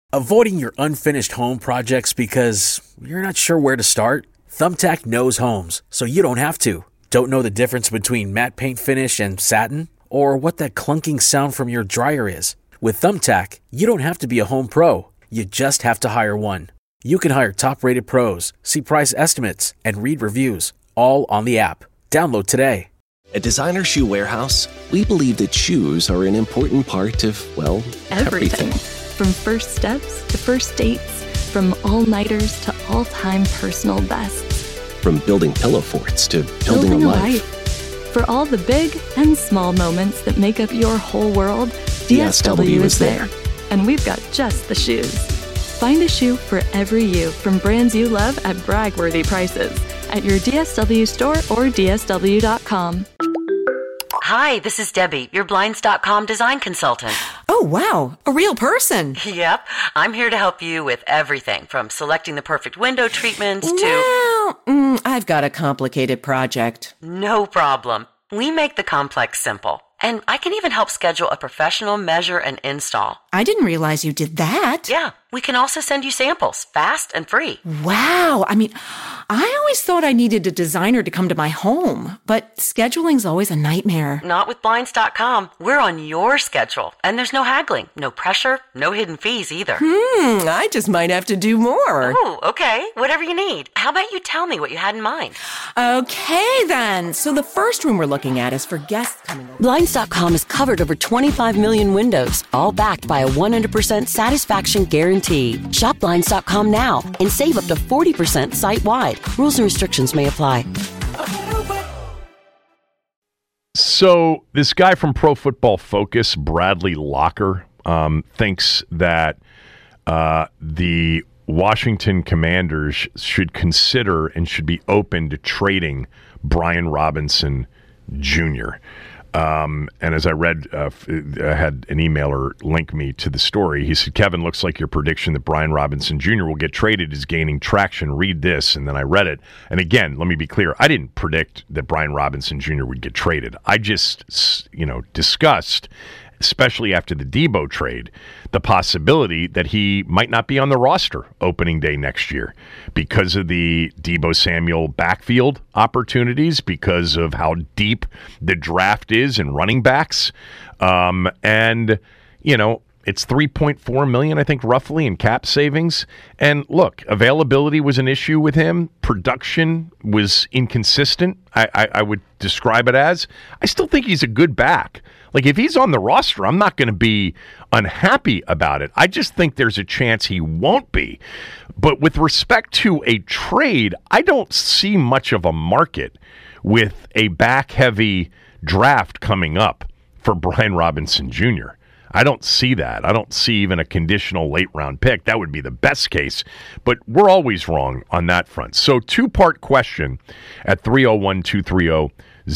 Avoiding your unfinished home projects because you're not sure where to start? Thumbtack knows homes, so you don't have to. Don't know the difference between matte paint finish and satin? Or what that clunking sound from your dryer is? With Thumbtack, you don't have to be a home pro. You just have to hire one. You can hire top-rated pros, see price estimates, and read reviews, all on the app. Download today. At Designer Shoe Warehouse, we believe that shoes are an important part of, well, everything. From first steps to first dates, from all-nighters to all-time personal bests. From building pillow forts to building a life. For all the big and small moments that make up your whole world, DSW is there. And we've got just the shoes. Find a shoe for every you from brands you love at brag-worthy prices at your DSW store or DSW.com. Hi, this is Debbie, your Blinds.com design consultant. Oh, wow. A real person. Yep. I'm here to help you with everything from selecting the perfect window treatments to... Well, I've got a complicated project. No problem. We make the complex simple. And I can even help schedule a professional measure and install. I didn't realize you did that. Yeah. We can also send you samples, fast and free. Wow. I mean, I always thought I needed a designer to come to my home, but scheduling's always a nightmare. Not with Blinds.com. We're on your schedule, and there's no haggling, no pressure, no hidden fees either. I just might have to do more. Oh, okay. Whatever you need. How about you tell me what you had in mind? Okay, then. So the first room we're looking at is for guests coming over. Blinds.com has covered over 25 million windows, all backed by a 100% satisfaction guarantee. Shop Blinds.com now and save up to 40% site-wide. Rules and restrictions may apply. So this guy from Pro Football Focus, Bradley Locker, thinks that the Washington Commanders should consider and should be open to trading Brian Robinson Jr. And as I read, I had an emailer link me to the story. He said, Kevin, looks like your prediction that Brian Robinson Jr. will get traded is gaining traction. Read this. And then I read it. And again, let me be clear. I didn't predict that Brian Robinson Jr. would get traded. I just, discussed, especially after the Debo trade, the possibility that he might not be on the roster opening day next year because of the Debo Samuel backfield opportunities, because of how deep the draft is in running backs. It's $3.4 million, I think, roughly in cap savings. And look, availability was an issue with him. Production was inconsistent, I would describe it as. I still think he's a good back. Like, if he's on the roster, I'm not going to be unhappy about it. I just think there's a chance he won't be. But with respect to a trade, I don't see much of a market with a back-heavy draft coming up for Brian Robinson Jr. I don't see that. I don't see even a conditional late-round pick. That would be the best case. But we're always wrong on that front. So, two-part question at 301-230-0980,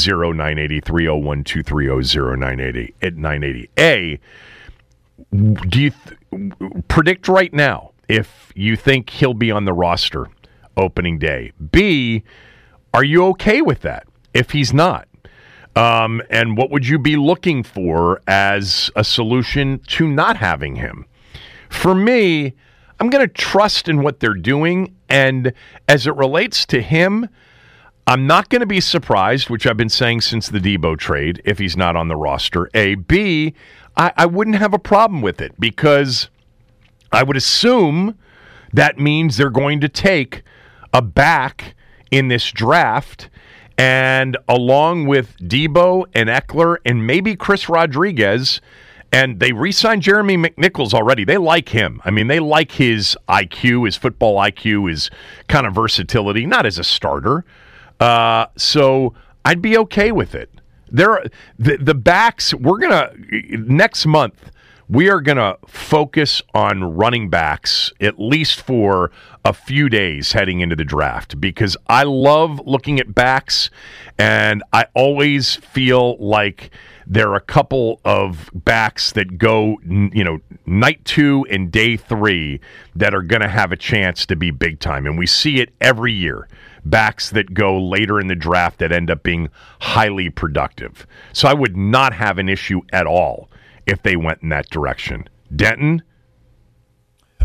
301-230-0980 at 980. A, do you predict right now if you think he'll be on the roster opening day? B, are you okay with that if he's not? And what would you be looking for as a solution to not having him? For me, I'm going to trust in what they're doing. And as it relates to him, I'm not going to be surprised, which I've been saying since the Debo trade, if he's not on the roster. A. B, I wouldn't have a problem with it because I would assume that means they're going to take a back in this draft. And along with Debo and Eckler and maybe Chris Rodriguez, and they re-signed Jeremy McNichols already. They like him. I mean, they like his IQ, his football IQ, his kind of versatility, not as a starter. So I'd be okay with it. The backs, next month, we are going to focus on running backs at least for a few days heading into the draft because I love looking at backs and I always feel like there are a couple of backs that go, night 2 and day 3 that are going to have a chance to be big time. And we see it every year. Backs that go later in the draft that end up being highly productive. So I would not have an issue at all if they went in that direction. Denton?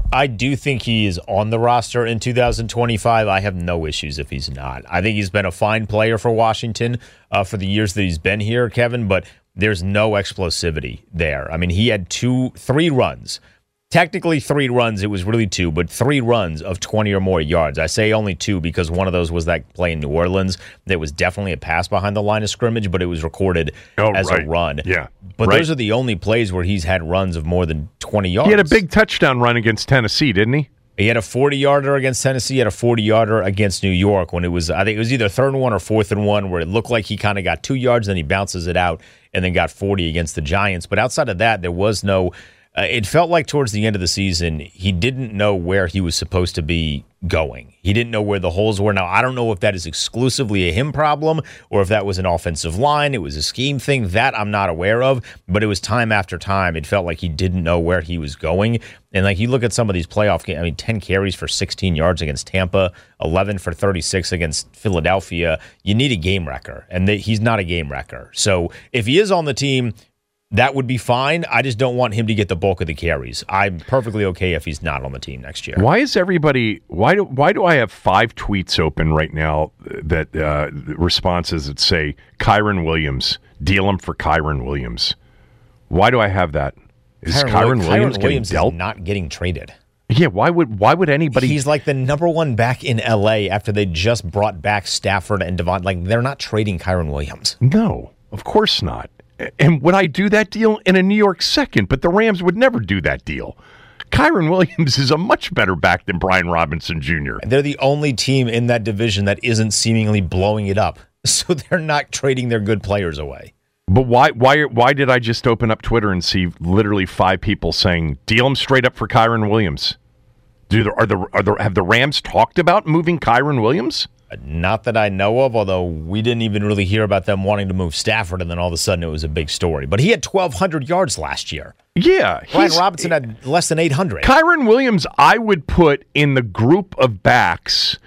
I do think he is on the roster in 2025. I have no issues if he's not. I think he's been a fine player for Washington for the years that he's been here, Kevin, but there's no explosivity there. I mean, he had 3 runs. Technically 3 runs, it was really 2, but 3 runs of 20 or more yards. I say only 2 because one of those was that play in New Orleans. That was definitely a pass behind the line of scrimmage, but it was recorded as a run. Yeah. But those are the only plays where he's had runs of more than 20 yards. He had a big touchdown run against Tennessee, didn't he? He had a 40-yarder against Tennessee. He had a 40-yarder against New York when it was, I think it was either 3rd and 1 or 4th and 1, where it looked like he kind of got 2 yards, then he bounces it out and then got 40 against the Giants. But outside of that, there was no... it felt like towards the end of the season, he didn't know where he was supposed to be going. He didn't know where the holes were. Now, I don't know if that is exclusively a him problem or if that was an offensive line. It was a scheme thing. That I'm not aware of, but it was time after time. It felt like he didn't know where he was going. And like you look at some of these playoff games, I mean, 10 carries for 16 yards against Tampa, 11 for 36 against Philadelphia. You need a game wrecker, and he's not a game wrecker. So if he is on the team, that would be fine. I just don't want him to get the bulk of the carries. I'm perfectly okay if he's not on the team next year. Why is everybody? Why do I have 5 tweets open right now that responses that say Kyren Williams, deal him for Kyren Williams? Why do I have that? Is Kyren Williams getting dealt? Is not getting traded. Yeah, why would anybody? He's like the number 1 back in LA after they just brought back Stafford and Devon. Like, they're not trading Kyren Williams. No, of course not. And would I do that deal in a New York second? But the Rams would never do that deal. Kyren Williams is a much better back than Brian Robinson Jr. They're the only team in that division that isn't seemingly blowing it up. So they're not trading their good players away. But why did I just open up Twitter and see literally 5 people saying, deal him straight up for Kyren Williams? Have the Rams talked about moving Kyren Williams? Not that I know of, although we didn't even really hear about them wanting to move Stafford, and then all of a sudden it was a big story. But he had 1,200 yards last year. Yeah. Brian Robinson had less than 800. Kyren Williams, I would put in the group of backs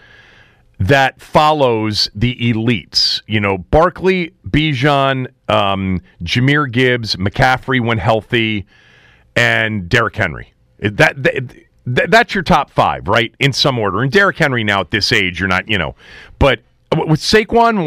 that follows the elites. You know, Barkley, Bijan, Jahmyr Gibbs, McCaffrey when healthy, and Derrick Henry. That's your top 5, right? In some order. And Derrick Henry now at this age, you're not, But with Saquon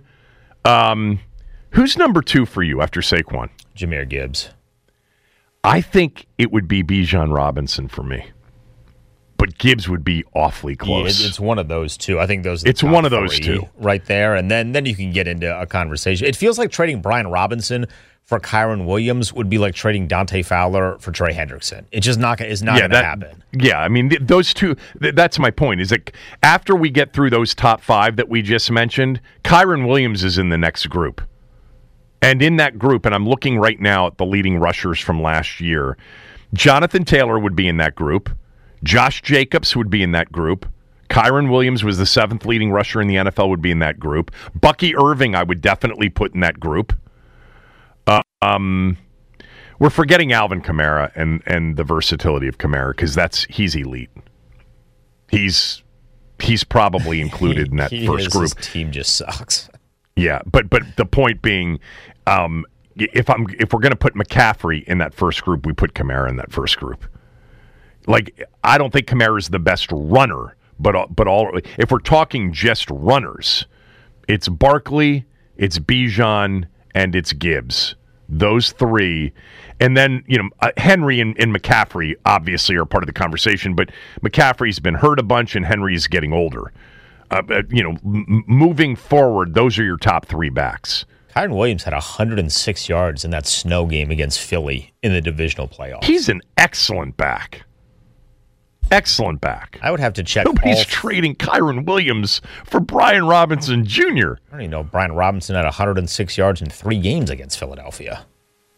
1, who's number 2 for you after Saquon? Jahmyr Gibbs. I think it would be Bijan Robinson for me. But Gibbs would be awfully close. Yeah, it's one of those two. I think those are the It's top one of those 3 two. right there. And then you can get into a conversation. It feels like trading Brian Robinson for Kyren Williams would be like trading Dante Fowler for Trey Hendrickson. It's just not going to happen. Yeah, I mean, those two, that's my point, is that after we get through those top 5 that we just mentioned, Kyren Williams is in the next group. And in that group, and I'm looking right now at the leading rushers from last year, Jonathan Taylor would be in that group. Josh Jacobs would be in that group. Kyren Williams was the 7th leading rusher in the NFL, would be in that group. Bucky Irving I would definitely put in that group. We're forgetting Alvin Kamara and the versatility of Kamara because he's elite. He's probably included in that first group. His team just sucks. Yeah, but the point being, if we're going to put McCaffrey in that first group, we put Kamara in that first group. Like, I don't think Kamara is the best runner, but if we're talking just runners, it's Barkley, it's Bijan, and it's Gibbs. Those 3. And then, Henry and McCaffrey obviously are part of the conversation, but McCaffrey's been hurt a bunch and Henry's getting older. Moving forward, those are your top 3 backs. Kyren Williams had 106 yards in that snow game against Philly in the divisional playoffs. He's an excellent back. Excellent back. I would have to check. Nobody's trading Kyren Williams for Brian Robinson Jr. I don't even know. Brian Robinson had 106 yards in 3 games against Philadelphia.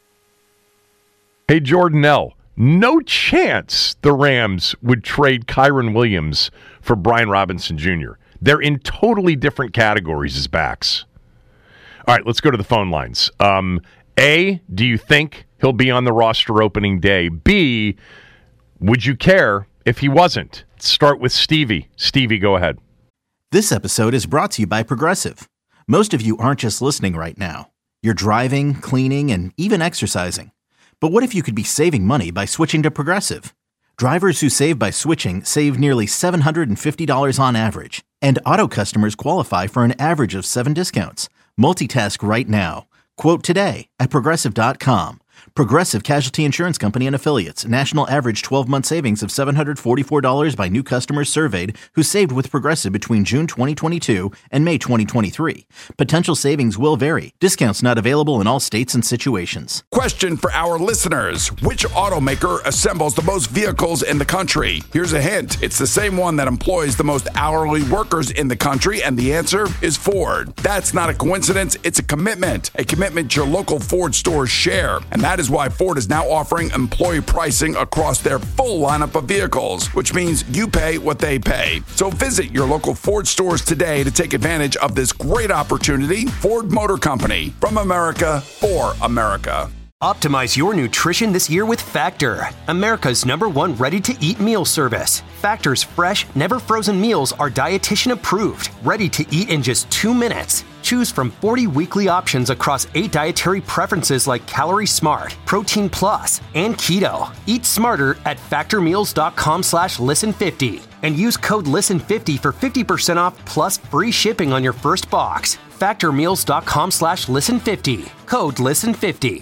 Hey, Jordan L., no chance the Rams would trade Kyren Williams for Brian Robinson Jr. They're in totally different categories as backs. All right, let's go to the phone lines. A, do you think he'll be on the roster opening day? B, would you care if he wasn't? Let's start with Stevie. Stevie, go ahead. This episode is brought to you by Progressive. Most of you aren't just listening right now. You're driving, cleaning, and even exercising. But what if you could be saving money by switching to Progressive? Drivers who save by switching save nearly $750 on average. And auto customers qualify for an average of 7 discounts. Multitask right now. Quote today at Progressive.com. Progressive Casualty Insurance Company and Affiliates. National average 12-month savings of $744 by new customers surveyed who saved with Progressive between June 2022 and May 2023. Potential savings will vary. Discounts not available in all states and situations. Question for our listeners. Which automaker assembles the most vehicles in the country? Here's a hint. It's the same one that employs the most hourly workers in the country, and the answer is Ford. That's not a coincidence. It's a commitment your local Ford stores share. And that is why Ford is now offering employee pricing across their full lineup of vehicles, which means you pay what they pay. So visit your local Ford stores today to take advantage of this great opportunity. Ford Motor Company, from America for America. Optimize your nutrition this year with Factor, America's #1 ready-to-eat meal service. Factor's fresh, never-frozen meals are dietitian approved, ready to eat in just 2 minutes. Choose from 40 weekly options across 8 dietary preferences like Calorie Smart, Protein Plus, and Keto. Eat smarter at factormeals.com/listen50 and use code LISTEN50 for 50% off plus free shipping on your first box. Factormeals.com/listen50. Code LISTEN50.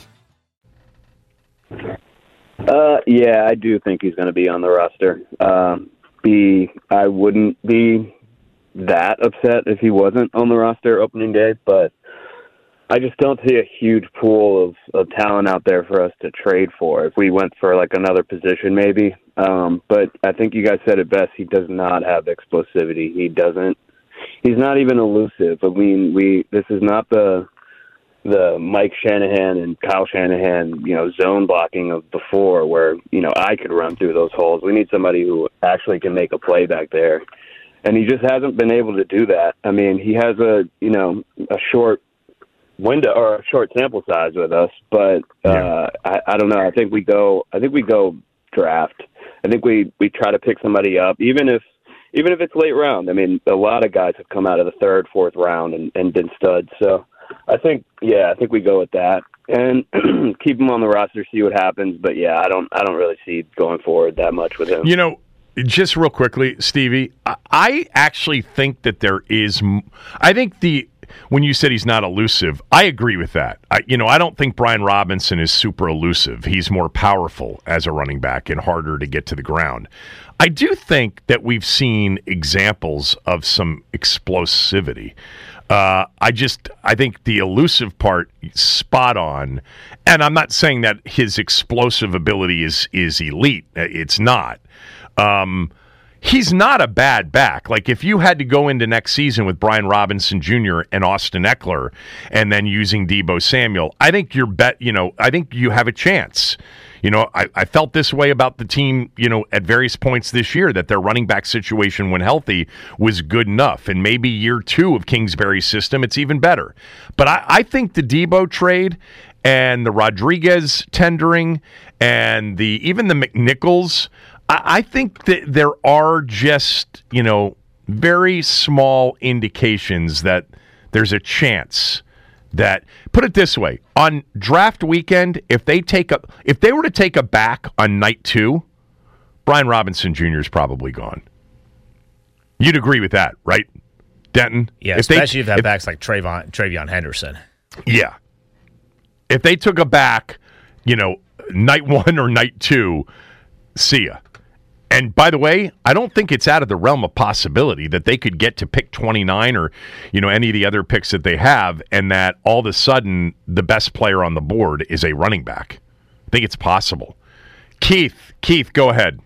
Yeah, I do think he's going to be on the roster. I wouldn't be that upset if he wasn't on the roster opening day, but I just don't see a huge pool of talent out there for us to trade for. If we went for like another position, maybe. But I think you guys said it best. He does not have explosivity. He's not even elusive. I mean, this is not the Mike Shanahan and Kyle Shanahan, zone blocking of before where, I could run through those holes. We need somebody who actually can make a play back there. And he just hasn't been able to do that. I mean, he has a short window or a short sample size with us, but I don't know. I think we go draft. I think we try to pick somebody up, even if it's late round. I mean, a lot of guys have come out of the 3rd, 4th round and been studs. So I think we go with that and keep him on the roster, see what happens. But yeah, I don't really see going forward that much with him. Just real quickly, Stevie, I actually think that there is. I think when you said he's not elusive, I agree with that. I don't think Brian Robinson is super elusive. He's more powerful as a running back and harder to get to the ground. I do think that we've seen examples of some explosivity. I think the elusive part, spot on. And I'm not saying that his explosive ability is elite. It's not. He's not a bad back. Like, if you had to go into next season with Brian Robinson Jr. and Austin Eckler and then using Deebo Samuel, I think I think you have a chance. I felt this way about the team, at various points this year, that their running back situation when healthy was good enough. And maybe year 2 of Kingsbury's system, it's even better. But I think the Deebo trade and the Rodriguez tendering and even the McNichols, I think that there are just, very small indications that there's a chance that, put it this way, on draft weekend, if they were to take a back on night 2, Brian Robinson Jr. is probably gone. You'd agree with that, right, Denton? Yeah, especially if that back's like Travion Henderson. Yeah. If they took a back, night 1 or night 2, see ya. And by the way, I don't think it's out of the realm of possibility that they could get to pick 29 or, any of the other picks that they have, and that all of a sudden the best player on the board is a running back. I think it's possible. Keith, go ahead.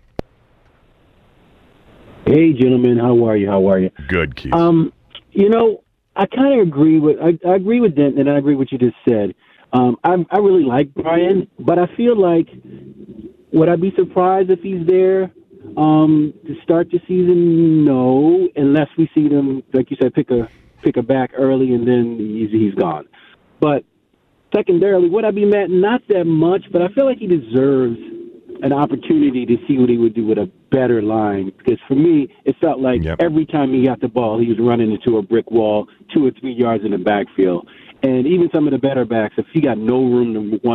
Hey, gentlemen, how are you? Good, Keith. I kind of agree with I agree with Denton, and I agree with what you just said. I really like Brian, but I feel like, would I be surprised if he's there to start the season? No, unless we see them, like you said, pick a back early and then he's gone. But secondarily, would I be mad? Not that much, but I feel like he deserves an opportunity to see what he would do with a better line. Because for me, it felt like every time he got the ball, he was running into a brick wall 2 or 3 yards in the backfield. And even some of the better backs, if he got no room to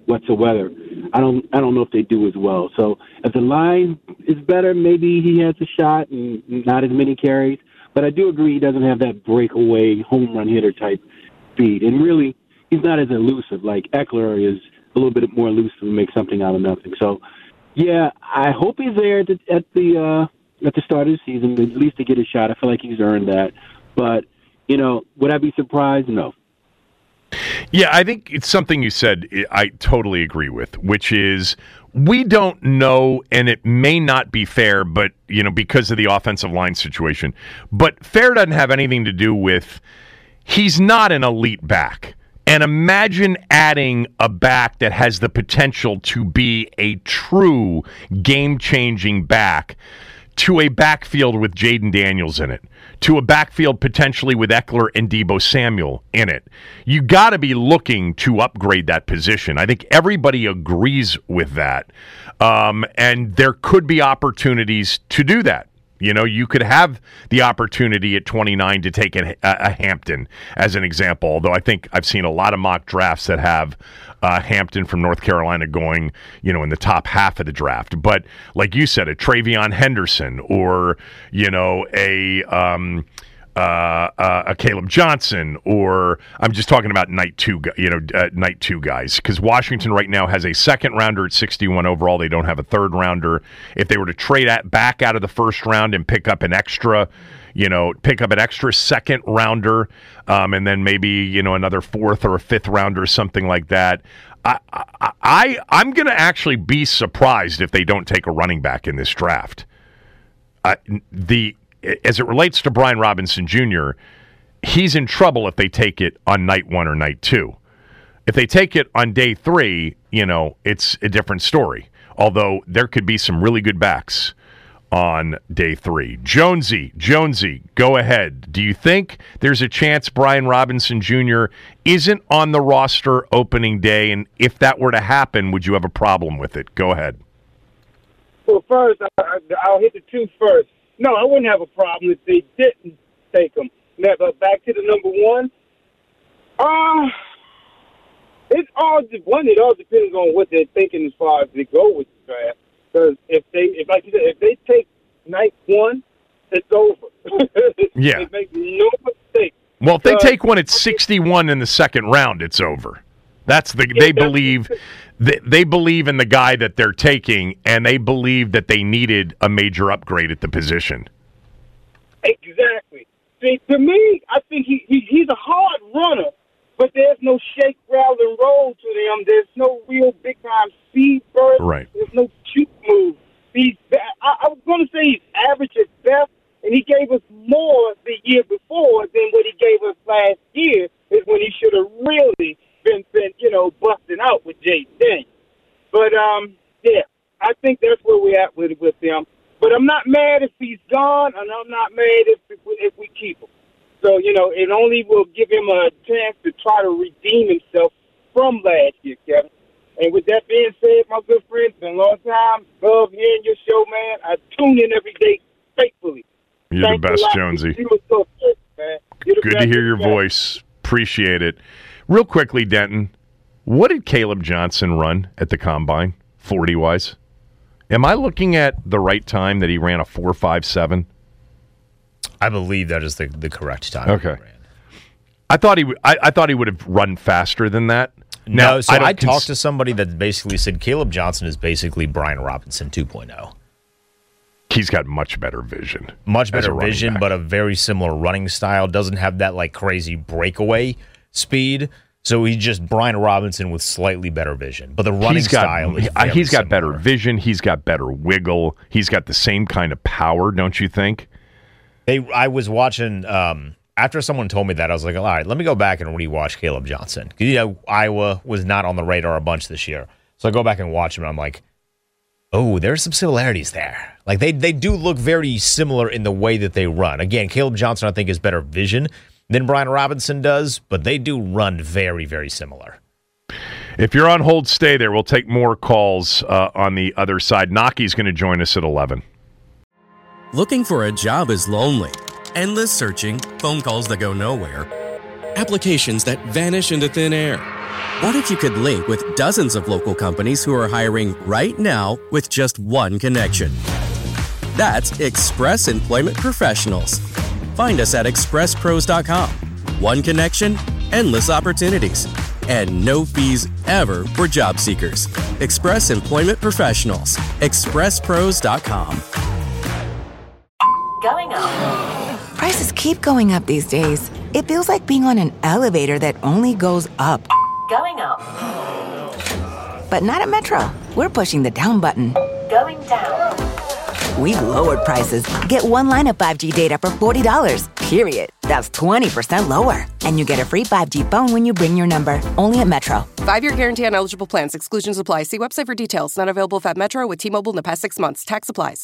whatsoever. I don't know if they do as well. So if the line is better, maybe he has a shot and not as many carries. But I do agree he doesn't have that breakaway home run hitter type speed. And really, he's not as elusive. Like Eckler is a little bit more elusive and make something out of nothing. So, yeah, I hope he's there at the start of the season, at least to get a shot. I feel like he's earned that. But, would I be surprised? No. Yeah, I think it's something you said I totally agree with, which is we don't know, and it may not be fair, but, because of the offensive line situation. But fair doesn't have anything to do with he's not an elite back. And imagine adding a back that has the potential to be a true game-changing back to a backfield with Jaden Daniels in it, to a backfield potentially with Eckler and Deebo Samuel in it. You got to be looking to upgrade that position. I think everybody agrees with that. And there could be opportunities to do that. You could have the opportunity at 29 to take a Hampton as an example, although I think I've seen a lot of mock drafts that have Hampton from North Carolina going, in the top half of the draft. But like you said, a Travion Henderson or, a Caleb Johnson, or I'm just talking about night two guys, because Washington right now has a second rounder at 61 overall. They don't have a third rounder. If they were to trade back out of the first round and pick up an extra second rounder, and then maybe another fourth or a fifth rounder, something like that. I'm going to actually be surprised if they don't take a running back in this draft. As it relates to Brian Robinson Jr., he's in trouble if they take it on night 1 or night 2. If they take it on day 3, it's a different story. Although there could be some really good backs on day 3. Jonesy, go ahead. Do you think there's a chance Brian Robinson Jr. isn't on the roster opening day? And if that were to happen, would you have a problem with it? Go ahead. Well, first, I'll hit the 2 first. No, I wouldn't have a problem if they didn't take him. Now, but back to the number 1. It all depends on what they're thinking as far as they go with the draft. Because if they take night 1, it's over. Yeah. They make no mistake. Well, if they take one at 61 in the second round, it's over. They believe in the guy that they're taking, and they believe that they needed a major upgrade at the position. Exactly. See, to me, I think he's a hard runner, but there's no shake, rattle, and roll to him. There's no real big-time speed burst. Right. There's no shoot move. I was going to say he's average at best, and he gave us more the year before than what he gave us last year, is when he should have really been busting out with Jaden Daniels. But, yeah, I think that's where we're at with him. But I'm not mad if he's gone, and I'm not mad if we keep him. So, it only will give him a chance to try to redeem himself from last year, Kevin. And with that being said, my good friend, it's been a long time. Love hearing your show, man. I tune in every day faithfully. You're the best, Jonesy. Good to hear your voice. Appreciate it. Real quickly, Denton, what did Caleb Johnson run at the Combine, 40-wise? Am I looking at the right time that he ran a 4.57? I believe that is the correct time. Okay. I thought he would have run faster than that. Now, no, so I talked to somebody that basically said Caleb Johnson is basically Brian Robinson 2.0. He's got much better vision. Much better vision, but a very similar running style. Doesn't have that crazy breakaway speed. So he's just Brian Robinson with slightly better vision. But the running style is very he's got similar. better vision. He's got better wiggle. He's got the same kind of power, don't you think? I was watching after someone told me that, I was like, all right, let me go back and rewatch Caleb Johnson. Because, Iowa was not on the radar a bunch this year. So I go back and watch him, and I'm like, oh, there's some similarities there. They do look very similar in the way that they run. Again, Caleb Johnson, I think, has better vision than Brian Robinson does, but they do run very, very similar. If you're on hold, stay there. We'll take more calls on the other side. Naki's going to join us at 11. Looking for a job is lonely. Endless searching, phone calls that go nowhere, applications that vanish into thin air. What if you could link with dozens of local companies who are hiring right now with just one connection? That's Express Employment Professionals. Find us at expresspros.com. One connection, endless opportunities, and no fees ever for job seekers. Express Employment Professionals. expresspros.com. Going up. Prices keep going up these days. It feels like being on an elevator that only goes up. Going up. But not at Metro. We're pushing the down button. Going down. We've lowered prices. Get one line of 5G data for $40, period. That's 20% lower. And you get a free 5G phone when you bring your number. Only at Metro. 5-year guarantee on eligible plans. Exclusions apply. See website for details. Not available at Metro with T-Mobile in the past 6 months. Tax applies.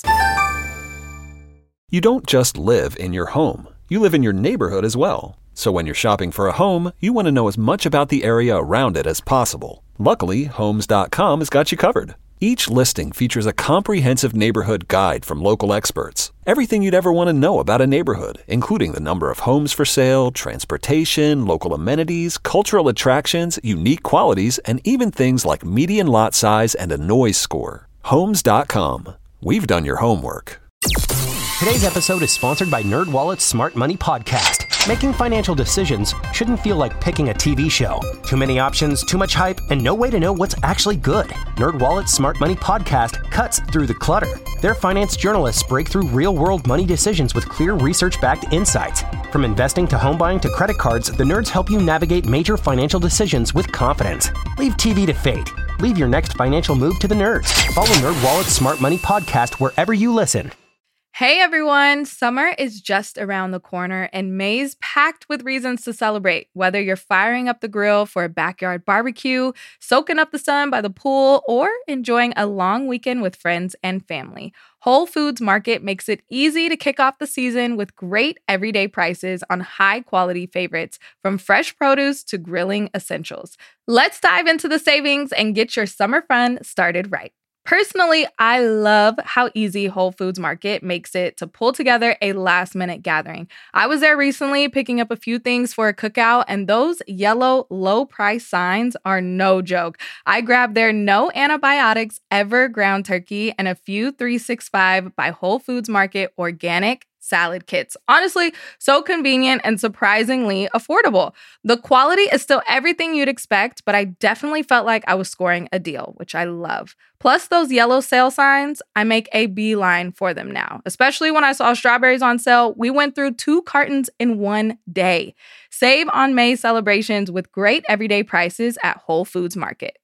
You don't just live in your home. You live in your neighborhood as well. So when you're shopping for a home, you want to know as much about the area around it as possible. Luckily, Homes.com has got you covered. Each listing features a comprehensive neighborhood guide from local experts. Everything you'd ever want to know about a neighborhood, including the number of homes for sale, transportation, local amenities, cultural attractions, unique qualities, and even things like median lot size and a noise score. Homes.com. We've done your homework. Today's episode is sponsored by NerdWallet's Smart Money Podcast. Making financial decisions shouldn't feel like picking a TV show. Too many options, too much hype, and no way to know what's actually good. NerdWallet's Smart Money Podcast cuts through the clutter. Their finance journalists break through real-world money decisions with clear research-backed insights. From investing to home buying to credit cards, the nerds help you navigate major financial decisions with confidence. Leave TV to fate. Leave your next financial move to the nerds. Follow NerdWallet's Smart Money Podcast wherever you listen. Hey everyone, summer is just around the corner and May's packed with reasons to celebrate. Whether you're firing up the grill for a backyard barbecue, soaking up the sun by the pool, or enjoying a long weekend with friends and family, Whole Foods Market makes it easy to kick off the season with great everyday prices on high-quality favorites, from fresh produce to grilling essentials. Let's dive into the savings and get your summer fun started right. Personally, I love how easy Whole Foods Market makes it to pull together a last-minute gathering. I was there recently picking up a few things for a cookout, and those yellow low-price signs are no joke. I grabbed their no antibiotics ever ground turkey and a few 365 by Whole Foods Market organic salad kits. Honestly, so convenient and surprisingly affordable. The quality is still everything you'd expect, but I definitely felt like I was scoring a deal, which I love. Plus those yellow sale signs, I make a beeline for them now. Especially when I saw strawberries on sale, we went through 2 cartons in one day. Save on May celebrations with great everyday prices at Whole Foods Market.